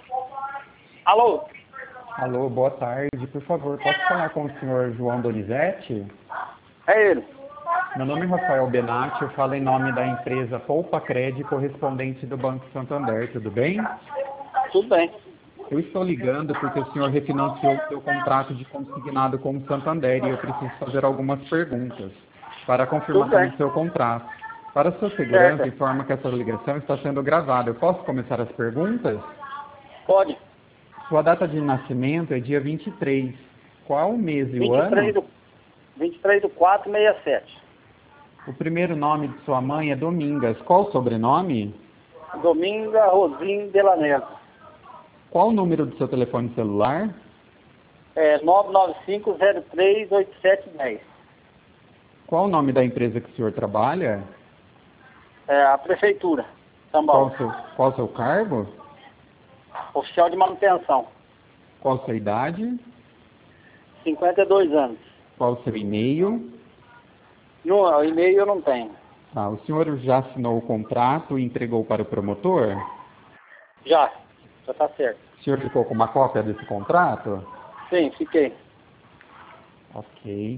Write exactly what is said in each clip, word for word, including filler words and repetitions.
Alô? Alô, boa tarde. Por favor, posso falar com o senhor João Donizete? É ele. Meu nome é Rafael Benatti, eu falo em nome da empresa Poupa Cred, correspondente do Banco Santander, tudo bem? Tudo bem. Eu estou ligando porque o senhor refinanciou o seu contrato de consignado com o Santander e eu preciso fazer algumas perguntas para a Tudo confirmação bem. do seu contrato. Para sua segurança, Certo. informa que essa ligação está sendo gravada. Eu posso começar as perguntas? Pode. Sua data de nascimento é dia vinte e três. Qual o mês e o vinte e três ano? do, vinte e três do quatro, sessenta e sete. O primeiro nome de sua mãe é Domingas. Qual o sobrenome? Dominga Rosim de la Neve. Qual o número do seu telefone celular? É nove nove cinco zero três oito sete um zero. Qual o nome da empresa que o senhor trabalha? É a Prefeitura, São Qual Paulo. o seu, qual o seu cargo? Oficial de manutenção. Qual a sua idade? cinquenta e dois anos. Qual o seu e-mail? No e-mail eu não tenho. Ah, o senhor já assinou o contrato e entregou para o promotor? Já. Já tá certo. O senhor ficou com uma cópia desse contrato? Sim, fiquei. Ok.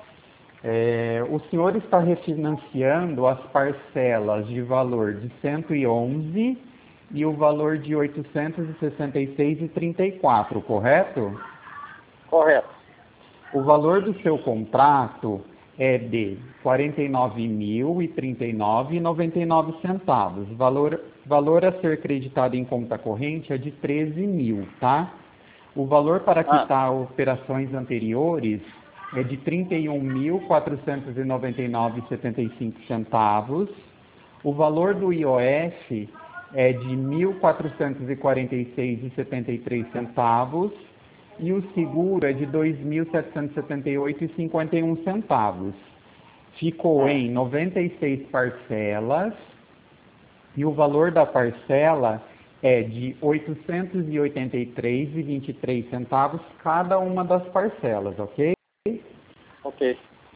É, o senhor está refinanciando as parcelas de valor de cento e onze e o valor de oitocentos e sessenta e seis e trinta e quatro, correto? Correto. O valor do seu contrato é de quarenta e nove mil e trinta e nove reais e noventa e nove centavos. Valor, valor a ser creditado em conta corrente é de treze mil, tá? O valor para Ah, quitar operações anteriores é de trinta e um mil quatrocentos e noventa e nove reais e setenta e cinco centavos. O valor do I O F é de mil quatrocentos e quarenta e seis reais e setenta e três centavos. E o seguro é de dois mil setecentos e setenta e oito reais e cinquenta e um centavos. Ficou ah. em noventa e seis parcelas e o valor da parcela é de oitocentos e oitenta e três reais e vinte e três centavos cada uma das parcelas, ok? Ok.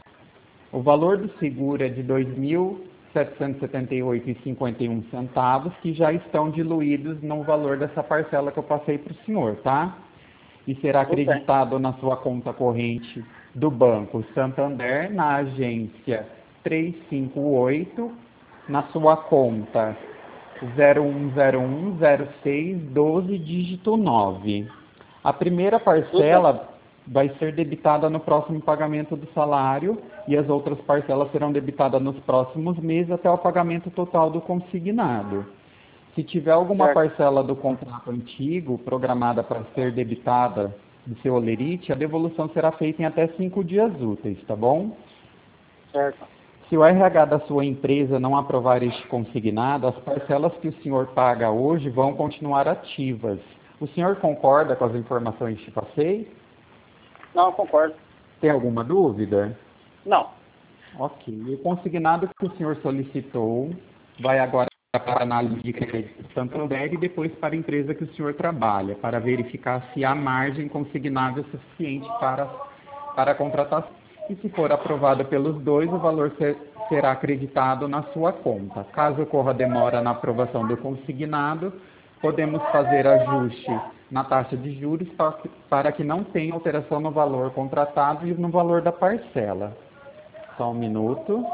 O valor do seguro é de dois mil setecentos e setenta e oito reais e cinquenta e um centavos, que já estão diluídos no valor dessa parcela que eu passei para o senhor, tá? E será Tudo bem. acreditado na sua conta corrente do Banco Santander, na agência trezentos e cinquenta e oito, na sua conta zero um zero um zero seis doze dígito nove. A primeira Tudo bem. parcela vai ser debitada no próximo pagamento do salário e as outras parcelas serão debitadas nos próximos meses até o pagamento total do consignado. Se tiver alguma Certo. parcela do contrato antigo programada para ser debitada do seu olerite, a devolução será feita em até cinco dias úteis, tá bom? Certo. Se o R H da sua empresa não aprovar este consignado, as parcelas que o senhor paga hoje vão continuar ativas. O senhor concorda com as informações que te passei? Não, concordo. Tem alguma dúvida? Não. Ok. O consignado que o senhor solicitou vai agora para a análise de crédito do Santander e depois para a empresa que o senhor trabalha, para verificar se há margem consignável suficiente para, para a contratação. E se for aprovado pelos dois, o valor ser, será acreditado na sua conta. Caso ocorra demora na aprovação do consignado, podemos fazer ajuste na taxa de juros para que, para que não tenha alteração no valor contratado e no valor da parcela. Só um minuto.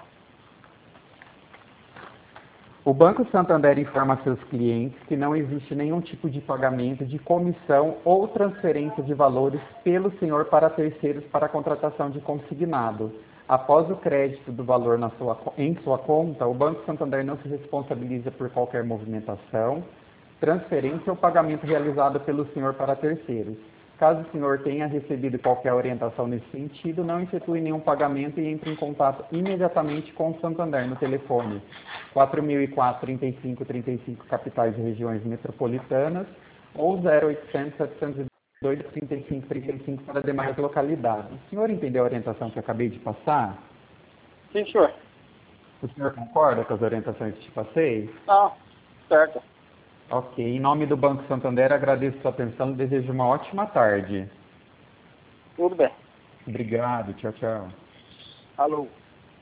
O Banco Santander informa a seus clientes que não existe nenhum tipo de pagamento de comissão ou transferência de valores pelo senhor para terceiros para a contratação de consignado. Após o crédito do valor na sua, em sua conta, o Banco Santander não se responsabiliza por qualquer movimentação, transferência ou pagamento realizado pelo senhor para terceiros. Caso o senhor tenha recebido qualquer orientação nesse sentido, não efetue nenhum pagamento e entre em contato imediatamente com o Santander no telefone quatro mil e quatro, trinta e cinco, trinta e cinco, capitais e regiões metropolitanas, ou zero oitocentos, setecentos e dois, trinta e cinco, trinta e cinco para demais localidades. O senhor entendeu a orientação que eu acabei de passar? Sim, senhor. O senhor concorda com as orientações que te passei? Não. Certo. Ok. Em nome do Banco Santander, agradeço sua atenção e desejo uma ótima tarde. Tudo bem. Obrigado. Tchau, tchau. Alô.